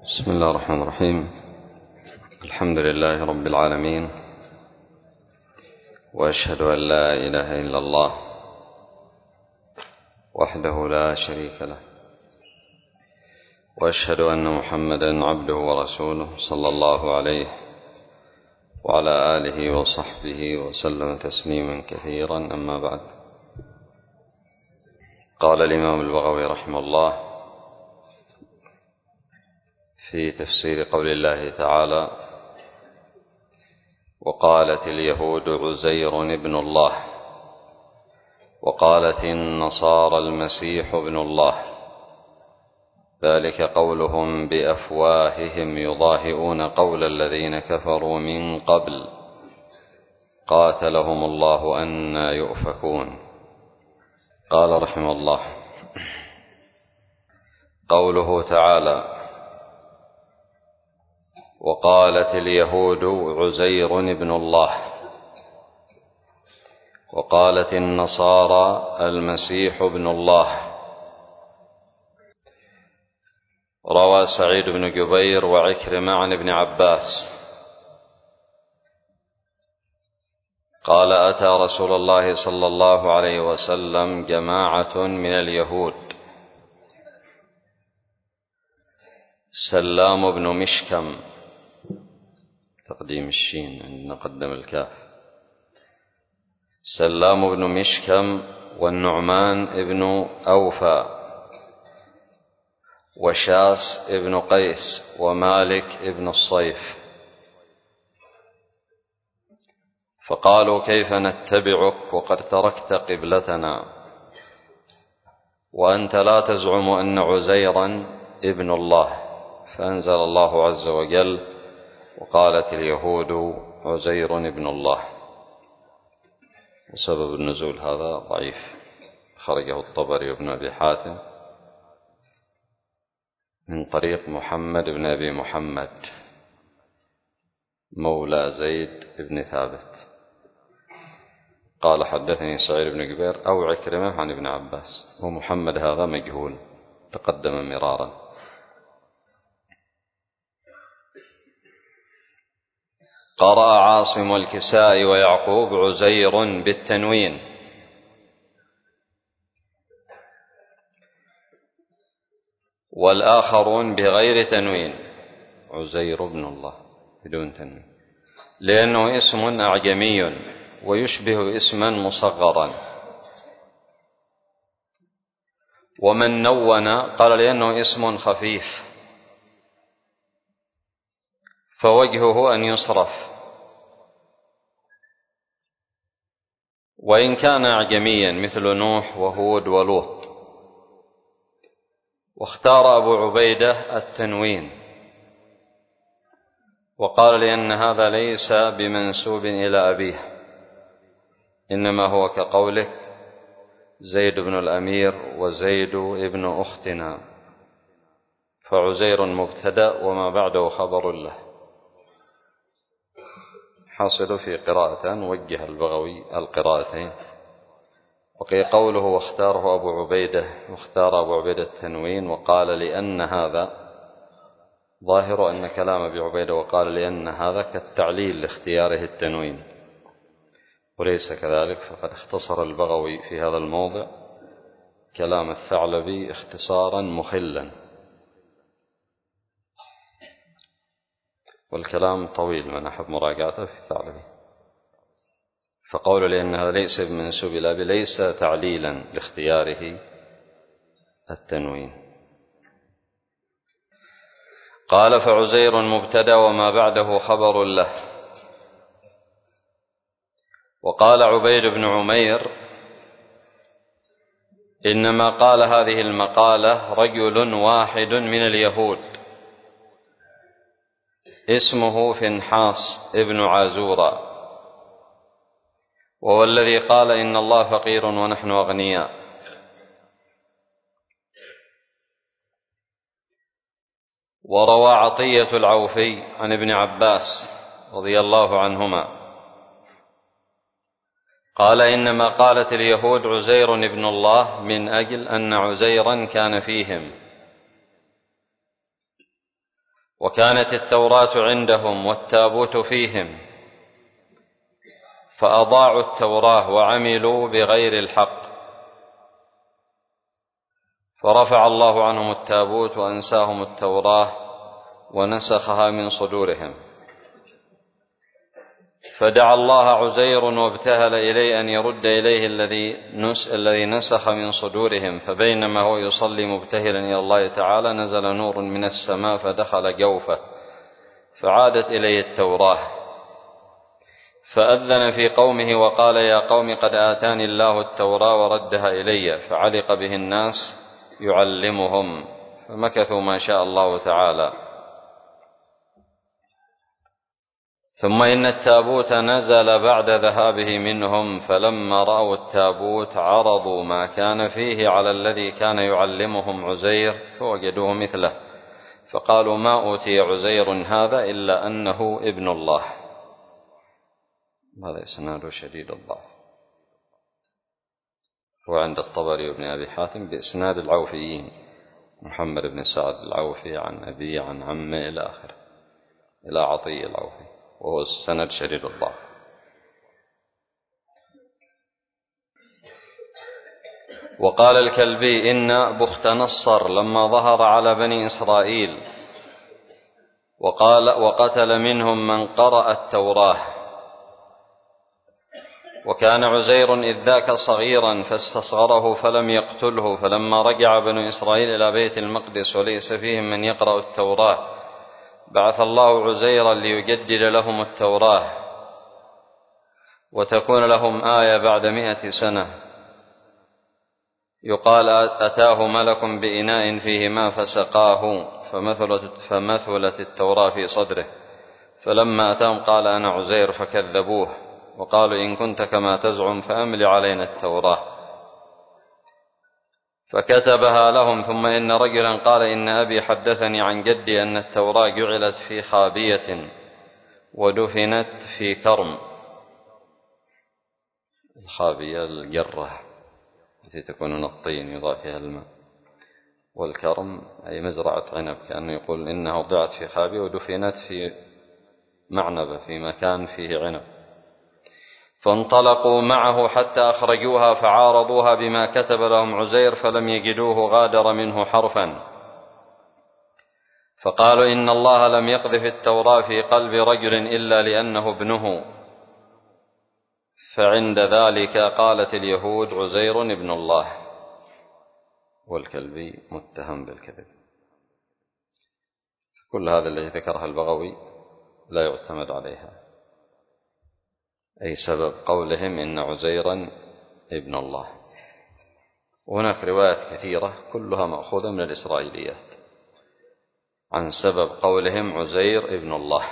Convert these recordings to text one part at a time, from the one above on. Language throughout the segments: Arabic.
بسم الله الرحمن الرحيم. الحمد لله رب العالمين، وأشهد أن لا إله إلا الله وحده لا شريك له، وأشهد أن محمدا عبده ورسوله صلى الله عليه وعلى آله وصحبه وسلم تسليما كثيرا. أما بعد، قال الإمام البغوي رحمه الله في تفسير قول الله تعالى: وقالت اليهود عزير ابن الله، وقالت النصارى المسيح ابن الله، ذلك قولهم بأفواههم يضاهئون قول الذين كفروا من قبل قاتلهم الله أنى يؤفكون. قال رحمه الله: قوله تعالى: وقالت اليهود عزير ابن الله، وقالت النصارى المسيح ابن الله. روى سعيد بن جبير وعكرمة عن ابن عباس قال: أتى رسول الله صلى الله عليه وسلم جماعة من اليهود، سلام بن مشكم، تقديم الشين أن نقدم الكاف، سلام بن مشكم والنعمان ابن أوفى وشاس ابن قيس ومالك ابن الصيف، فقالوا: كيف نتبعك وقد تركت قبلتنا وأنت لا تزعم أن عزيرا ابن الله؟ فأنزل الله عز وجل: وقالت اليهود عزير ابن الله. وسبب النزول هذا ضعيف، خرجه الطبري وابن أبي حاتم من طريق محمد بن أبي محمد مولى زيد بن ثابت قال: حدثني سعيد بن جبير أو عكرمة عن ابن عباس، ومحمد هذا مجهول تقدم مرارا. قرأ عاصم والكسائي ويعقوب عزير بالتنوين، والآخرون بغير تنوين، عزير بن الله بدون تنوين، لأنه اسم أعجمي ويشبه اسما مصغرا. ومن نون قال لأنه اسم خفيف فوجهه أن يصرف، وإن كان أعجميا مثل نوح وهود ولوط. واختار أبو عبيدة التنوين وقال لأن هذا ليس بمنسوب إلى أبيه، إنما هو كقولك زيد بن الأمير وزيد ابن أختنا، فعزير مبتدأ وما بعده خبر له. حاصل في قراءة وجه البغوي القراءتين، وقي قوله واختاره أبو عبيدة، واختار أبو عبيدة التنوين وقال لأن هذا، ظاهر أن كلام أبي عبيدة وقال لأن هذا كالتعليل لاختياره التنوين، وليس كذلك، فقد اختصر البغوي في هذا الموضع كلام الثعلبي اختصارا مخلا، والكلام طويل من أحب مراجعته في الثعلبي. فقول لأن هذا ليس بمنسوب إلى أبي ليس تعليلا لاختياره التنوين. قال: فعزير مبتدأ وما بعده خبر له. وقال عبيد بن عمير: إنما قال هذه المقالة رجل واحد من اليهود اسمه فنحاس ابن عازورة، وهو الذي قال إن الله فقير ونحن أغنياء. وروى عطية العوفي عن ابن عباس رضي الله عنهما قال: إنما قالت اليهود عزير ابن الله من أجل أن عزيرا كان فيهم، وكانت التوراة عندهم والتابوت فيهم، فأضاعوا التوراة وعملوا بغير الحق، فرفع الله عنهم التابوت وأنساهم التوراة ونسخها من صدورهم. فدعا الله عزير وابتهل إليه أن يرد إليه الذي نسخ من صدورهم، فبينما هو يصلي مبتهلا إلى الله تعالى نزل نور من السماء فدخل جوفه فعادت إليه التوراة، فأذن في قومه وقال: يا قوم قد آتاني الله التوراة وردها إلي. فعلق به الناس يعلمهم، فمكثوا ما شاء الله تعالى. ثم إن التابوت نزل بعد ذهابه منهم، فلما رأوا التابوت عرضوا ما كان فيه على الذي كان يعلمهم عزير فوجدوه مثله، فقالوا: ما أوتي عزير هذا إلا أنه ابن الله. هذا إسناده شديد الضعف، هو عند الطبري وابن أبي حاتم بإسناد العوفيين، محمد بن سعد العوفي عن أبي عن عمه إلى آخره، إلى عطية العوفي، وهو السند شديد الضعف. وقال الكلبي: إن بخت نصر لما ظهر على بني إسرائيل وقتل منهم من قرأ التوراة، وكان عزير إذ ذاك صغيرا فاستصغره فلم يقتله، فلما رجع بنو إسرائيل إلى بيت المقدس وليس فيهم من يقرأ التوراة بعث الله عزيرا ليجدد لهم التوراة وتكون لهم آية بعد 100 سنة. يقال: أتاه ملك بإناء فيه ماء فسقاه فمثلت التوراة في صدره، فلما أتاهم قال: أنا عزير، فكذبوه وقالوا: إن كنت كما تزعم فأمل علينا التوراة، فكتبها لهم. ثم إن رجلا قال: إن أبي حدثني عن جدي أن التوراة جعلت في خابية ودفنت في كرم. الخابية الجرة التي تكون من الطين يضاف فيها الماء، والكرم أي مزرعة عنب، كأنه يقول إنها وضعت في خابية ودفنت في معنبة في مكان فيه عنب. فانطلقوا معه حتى أخرجوها فعارضوها بما كتب لهم عزير فلم يجدوه غادر منه حرفا، فقالوا: إن الله لم يقذف التوراة في قلب رجل إلا لأنه ابنه. فعند ذلك قالت اليهود: عزير ابن الله، والكلبي متهم بالكذب. كل هذا الذي ذكرها البغوي لا يعتمد عليها، أي سبب قولهم إن عزيرا ابن الله. وهناك روايات كثيرة كلها مأخوذة من الإسرائيليات عن سبب قولهم عزير ابن الله.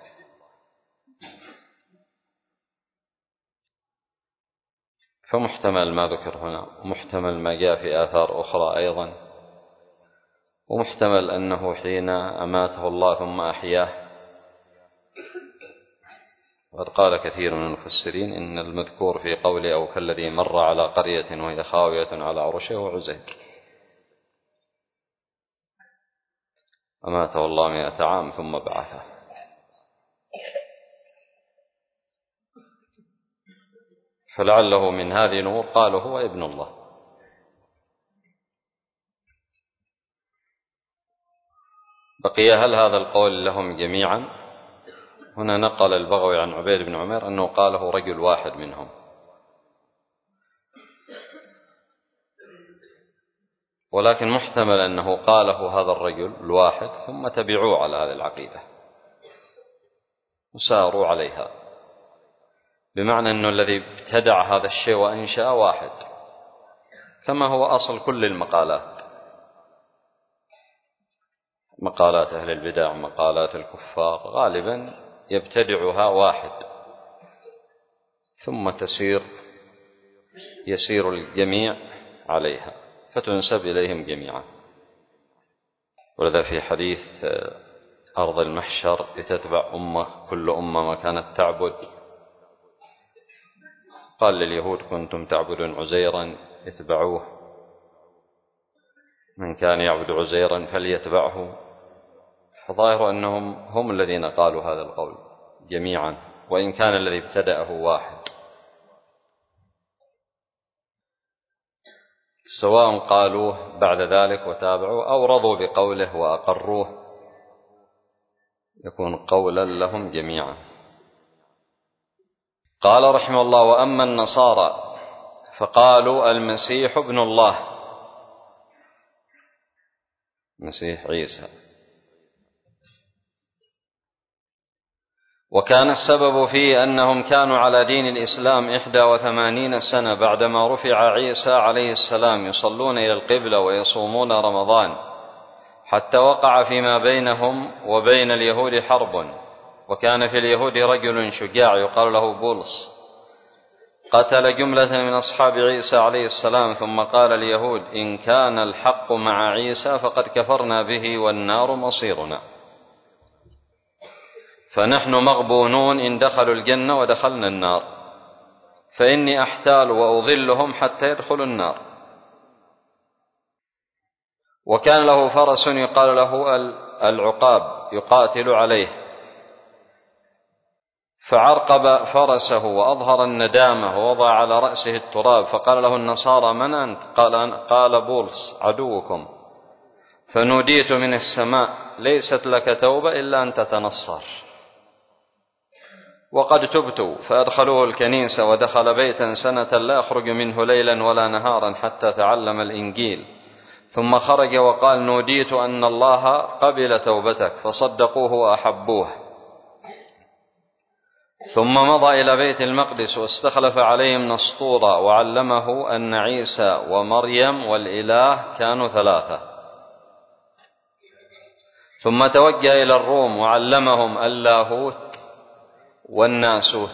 فمحتمل ما ذكر هنا، ومحتمل ما جاء في آثار أخرى أيضا، ومحتمل أنه حين أماته الله ثم أحياه. وقد قال كثير من المفسرين إن المذكور في قوله أو كالذي مر على قرية وهي خاوية على عرشه وعزير، أماته الله 100 عام ثم بعثه. فلعله من هذه الأمور قالوا هو ابن الله. بقي هل هذا القول لهم جميعا؟ هنا نقل البغوي عن عبيد بن عمير أنه قاله رجل واحد منهم، ولكن محتمل أنه قاله هذا الرجل الواحد ثم تبعوه على هذه العقيدة وساروا عليها، بمعنى أنه الذي ابتدع هذا الشيء وأنشأ واحد، كما هو أصل كل المقالات، مقالات أهل البدع، مقالات الكفار، غالبا يبتدعها واحد ثم يسير الجميع عليها فتنسب إليهم جميعا. ولذا في حديث أرض المحشر لتتبع كل أمة ما كانت تعبد، قال لليهود: كنتم تعبدون عزيرا اتبعوه، من كان يعبد عزيرا فليتبعه. فظاهر أنهم هم الذين قالوا هذا القول جميعا، وإن كان الذي ابتدأه واحد، سواء قالوه بعد ذلك وتابعوا أو رضوا بقوله وأقروه، يكون قولا لهم جميعا. قال رحمه الله: وأما النصارى فقالوا المسيح ابن الله، مسيح عيسى، وكان السبب فيه أنهم كانوا على دين الإسلام 81 سنة بعدما رفع عيسى عليه السلام، يصلون إلى القبلة ويصومون رمضان، حتى وقع فيما بينهم وبين اليهود حرب. وكان في اليهود رجل شجاع يقال له بولس، قتل جملة من أصحاب عيسى عليه السلام، ثم قال اليهود: إن كان الحق مع عيسى فقد كفرنا به والنار مصيرنا، فنحن مغبونون إن دخلوا الجنة ودخلنا النار، فإني أحتال وأضلهم حتى يدخلوا النار. وكان له فرس يقال له العقاب يقاتل عليه، فعرقب فرسه وأظهر الندامة ووضع على رأسه التراب، فقال له النصارى: من أنت؟ قال بولس عدوكم. فنوديت من السماء: ليست لك توبة إلا أن تتنصر. وقد تبت. فأدخلوه الكنيسة، ودخل بيتا سنة لا يخرج منه ليلا ولا نهارا حتى تعلم الإنجيل، ثم خرج وقال: نوديت أن الله قبل توبتك، فصدقوه وأحبوه. ثم مضى إلى بيت المقدس واستخلف عليهم نسطورا، وعلمه أن عيسى ومريم والإله كانوا ثلاثة. ثم توجه إلى الروم وعلمهم اللاهوت والناسوت،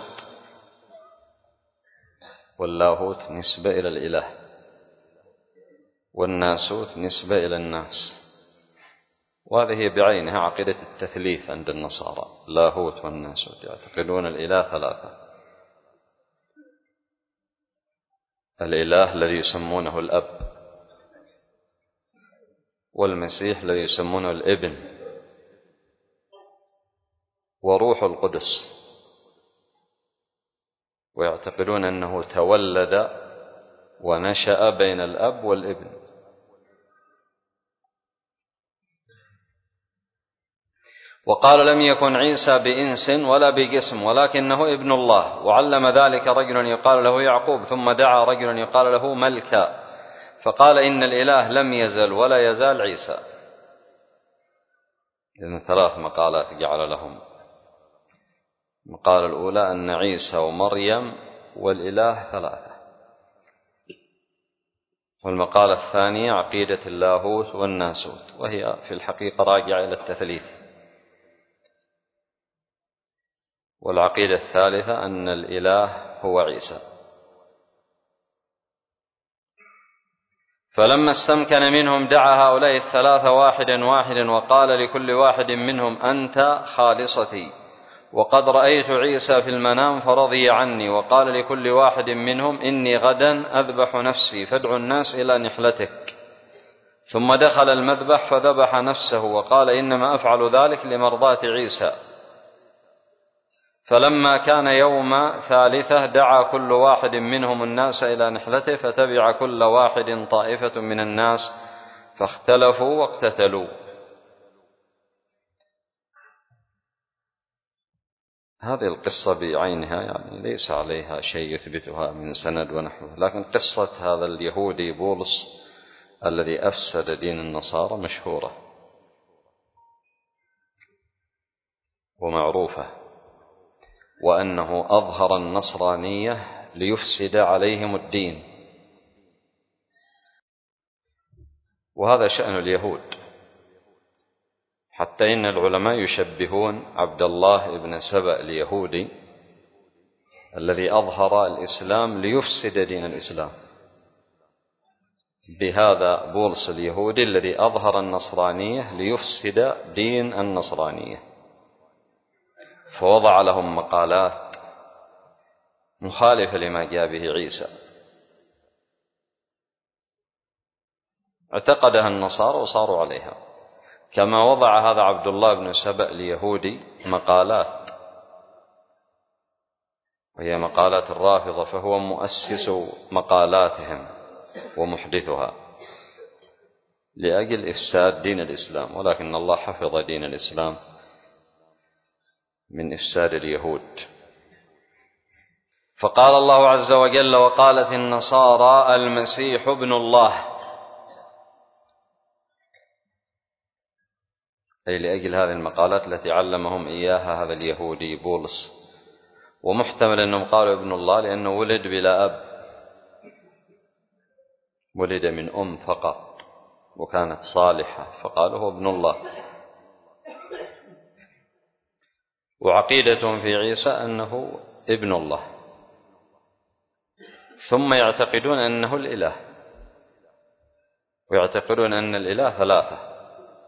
واللاهوت نسبة إلى الإله، والناسوت نسبة إلى الناس. وهذه بعينها عقيدة التثليث عند النصارى، لاهوت والناسوت، يعتقدون الإله ثلاثة: الإله الذي يسمونه الأب، والمسيح الذي يسمونه الابن، وروح القدس، ويعتقدون أنه تولد ونشأ بين الأب والابن. وقال: لم يكن عيسى بإنس ولا بجسم، ولكنه ابن الله. وعلم ذلك رجل يقال له يعقوب، ثم دعا رجل يقال له ملكا، فقال: إن الإله لم يزل ولا يزال عيسى. إذن 3 مقالات جعل لهم. المقالة الأولى أن عيسى ومريم والإله 3، والمقالة الثانية عقيدة اللاهوت والناسوت، وهي في الحقيقة راجعة إلى التثليث. والعقيدة الثالثة أن الإله هو عيسى. فلما استمكن منهم دعا هؤلاء 3 واحدا واحدا، وقال لكل واحد منهم: أنت خالصتي، وقد رأيت عيسى في المنام فرضي عني. وقال لكل واحد منهم: إني غدا أذبح نفسي، فادعوا الناس إلى نحلتك. ثم دخل المذبح فذبح نفسه، وقال: إنما أفعل ذلك لمرضاة عيسى. فلما كان يوم 3 دعا كل واحد منهم الناس إلى نحلته، فتبع كل واحد طائفة من الناس، فاختلفوا واقتتلوا. هذه القصة بعينها يعني ليس عليها شيء يثبتها من سند ونحوه، لكن قصة هذا اليهودي بولس الذي أفسد دين النصارى مشهورة ومعروفة، وأنه أظهر النصرانية ليفسد عليهم الدين. وهذا شأن اليهود، حتى إن العلماء يشبهون عبد الله بن سبأ اليهودي الذي أظهر الإسلام ليفسد دين الإسلام بهذا بولس اليهودي الذي أظهر النصرانية ليفسد دين النصرانية، فوضع لهم مقالات مخالفة لما جاء به عيسى، اعتقدها النصارى وصاروا عليها. كما وضع هذا عبد الله بن سبأ ليهودي مقالات، وهي مقالات الرافضة، فهو مؤسس مقالاتهم ومحدثها لأجل إفساد دين الإسلام، ولكن الله حفظ دين الإسلام من إفساد اليهود. فقال الله عز وجل: وقالت النصارى المسيح ابن الله، أي لأجل هذه المقالات التي علمهم إياها هذا اليهودي بولس. ومحتمل أنهم قالوا ابن الله لأنه ولد بلا أب، ولد من أم فقط وكانت صالحة، فقالوا هو ابن الله. وعقيدتهم في عيسى أنه ابن الله، ثم يعتقدون أنه الإله، ويعتقدون أن الإله ثلاثة: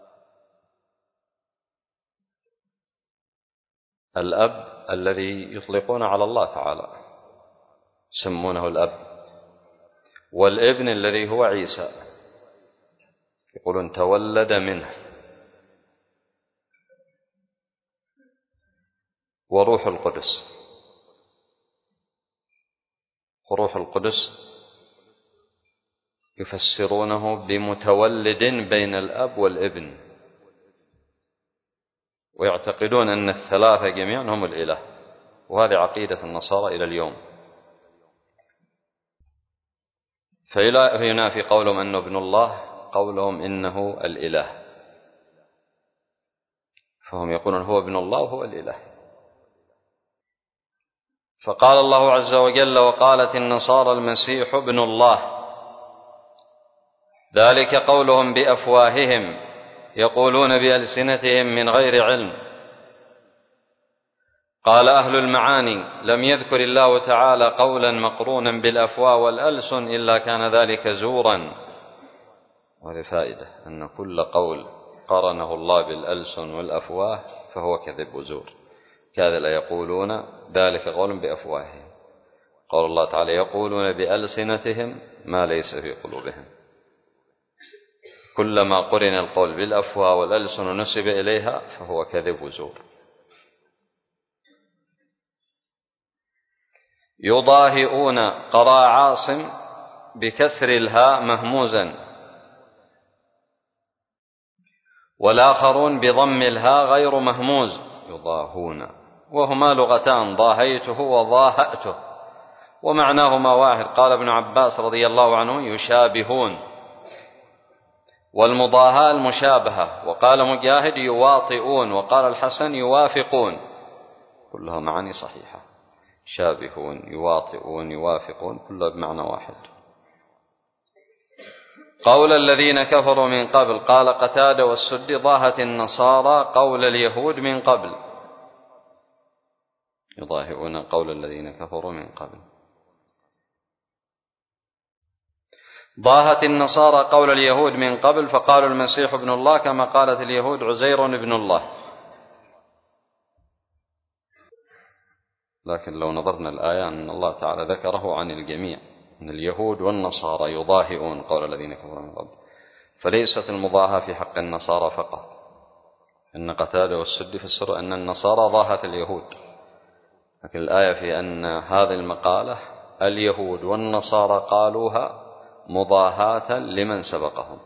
الأب الذي يطلقون على الله تعالى يسمونه الأب، والابن الذي هو عيسى يقولون تولد منه، وروح القدس. وروح القدس يفسرونه بمتولد بين الأب والابن، ويعتقدون أن الثلاثة جميعا هم الإله، وهذه عقيدة النصارى إلى اليوم. فينافي قولهم أنه ابن الله قولهم إنه الإله، فهم يقولون هو ابن الله وهو الإله. فقال الله عز وجل: وقالت النصارى المسيح ابن الله، ذلك قولهم بأفواههم يقولون بألسنتهم من غير علم. قال أهل المعاني: لم يذكر الله تعالى قولا مقرونا بالأفواه والألسن إلا كان ذلك زورا. وهذه فائدة، أن كل قول قرنه الله بالألسن والأفواه فهو كذب وزور. كذا لا يقولون ذلك قول بأفواههم، قال الله تعالى: يقولون بألسنتهم ما ليس في قلوبهم. كلما قرن القول بالأفواه والألسن ونسب إليها فهو كذب وزور. يضاهئون، قرأ عاصم بكسر الهاء مهموزا، والآخرون بضم الهاء غير مهموز، يضاهون، وهما لغتان: ضاهيته وضاهأته، ومعناهما واحد. قال ابن عباس رضي الله عنه: يشابهون، والمضاهاة المشابهة. وقال مجاهد: يواطئون، وقال الحسن: يوافقون، كلها معاني صحيحة. شابهون، يواطئون، يوافقون، كلها بمعنى واحد. قول الذين كفروا من قبل، قال قتادة والسدي: ضاهت النصارى قول اليهود من قبل. يضاهئون قول الذين كفروا من قبل. ضاهت النصارى قول اليهود من قبل، فقالوا المسيح ابن الله كما قالت اليهود عزير ابن الله. لكن لو نظرنا الآية أن الله تعالى ذكره عن الجميع، أن اليهود والنصارى يضاهئون قول الذين كفروا من قبل، فليست المضاهاة في حق النصارى فقط. إن قتادة والسدي فسروا أن النصارى ضاهت اليهود، لكن الآية في أن هذه المقالة اليهود والنصارى قالوها مضاهاة لمن سبقهم.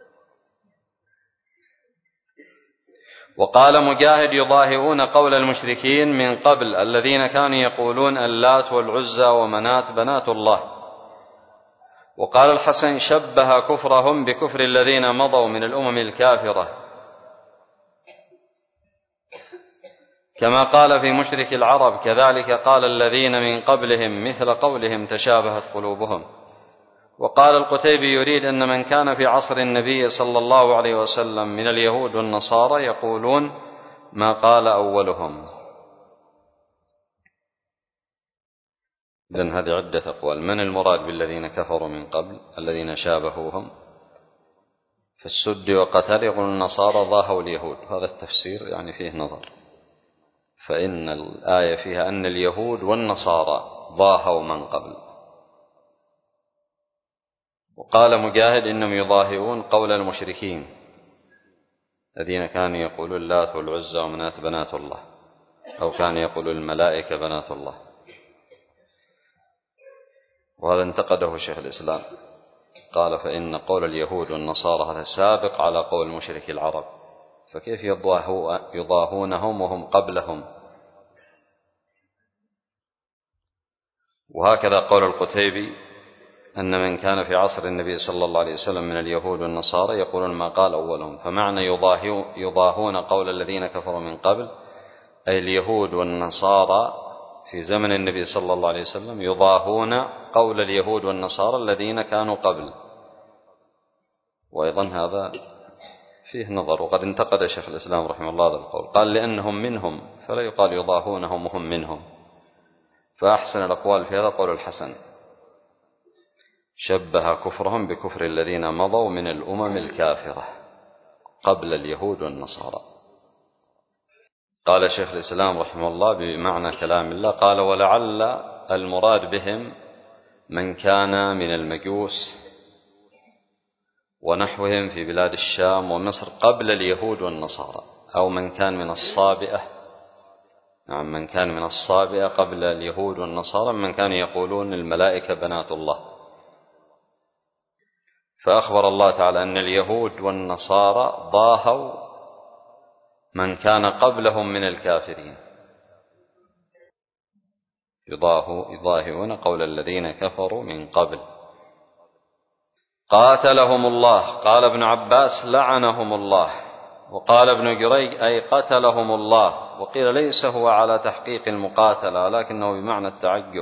وقال مجاهد: يضاهئون قول المشركين من قبل الذين كانوا يقولون اللات والعزى ومنات بنات الله. وقال الحسن: شبه كفرهم بكفر الذين مضوا من الأمم الكافرة، كما قال في مشرك العرب: كذلك قال الذين من قبلهم مثل قولهم تشابهت قلوبهم. وقال القتيبي: يريد أن من كان في عصر النبي صلى الله عليه وسلم من اليهود والنصارى يقولون ما قال أولهم. إذن هذه عدة أقوال. من المراد بالذين كفروا من قبل؟ الذين شابهوهم. فالسد وقتل يقول النصارى ضاهوا اليهود، هذا التفسير يعني فيه نظر، فإن الآية فيها أن اليهود والنصارى ضاهوا من قبل. وقال مجاهد: إنهم يضاهئون قول المشركين، الذين كانوا يقولون اللات والعزى ومناة بنات الله، أو كانوا يقولون الملائكة بنات الله، وهذا انتقده شيخ الإسلام، قال فإن قول اليهود والنصارى هذا سابق على قول مشركي العرب، فكيف يضاهونهم وهم قبلهم؟ وهكذا قول القتيبي أن من كان في عصر النبي صلى الله عليه وسلم من اليهود والنصارى يقولون ما قال أولهم، فمعنى يضاهون قول الذين كفروا من قبل أي اليهود والنصارى في زمن النبي صلى الله عليه وسلم يضاهون قول اليهود والنصارى الذين كانوا قبل. وأيضا هذا فيه نظر، وقد انتقد شيخ الإسلام رحمه الله هذا القول، قال لأنهم منهم فلا يقال يضاهونهم وهم منهم، فأحسن الأقوال في هذا قول الحسن، شبه كفرهم بكفر الذين مضوا من الأمم الكافرة قبل اليهود والنصارى. قال شيخ الإسلام رحمه الله بمعنى كلام الله، قال ولعل المراد بهم من كان من المجوس ونحوهم في بلاد الشام ومصر قبل اليهود والنصارى، أو من كان من الصابئة، نعم من كان من الصابئة قبل اليهود والنصارى من كانوا يقولون الملائكة بنات الله. فأخبر الله تعالى أن اليهود والنصارى ضاهوا من كان قبلهم من الكافرين، يضاهئون قول الذين كفروا من قبل. قاتلهم الله، قال ابن عباس لعنهم الله، وقال ابن جريج أي قتلهم الله، وقيل ليس هو على تحقيق المقاتلة لكنه بمعنى التعجب،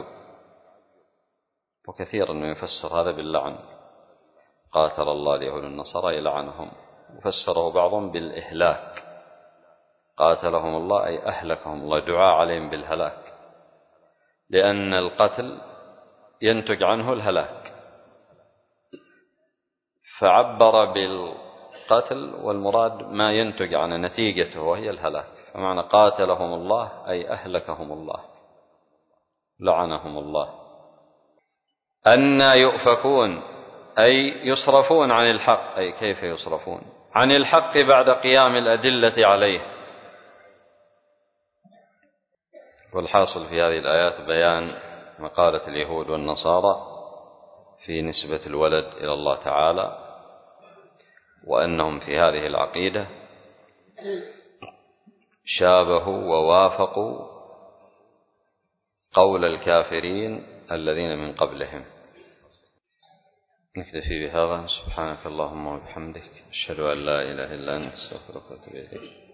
وكثيرا ما يفسر هذا باللعن، قاتل الله اليهود والنصارى لعنهم، وفسره بعضهم بالإهلاك، قاتلهم الله أي أهلكهم الله، دعاء عليهم بالهلاك، لأن القتل ينتج عنه الهلاك، فعبر بالقتل والمراد ما ينتج عن نتيجته وهي الهلاك، فمعنى قاتلهم الله أي أهلكهم الله، لعنهم الله. أن يؤفكون أي يصرفون عن الحق، أي كيف يصرفون عن الحق بعد قيام الأدلة عليه. والحاصل في هذه الآيات بيان مقالة اليهود والنصارى في نسبة الولد إلى الله تعالى، وأنهم في هذه العقيدة شابهوا ووافقوا قول الكافرين الذين من قبلهم. نكتفي بهذا، سبحانك اللهم وبحمدك، أشهد أن لا إله إلا أنت، أستغفرك وأتوب إليك.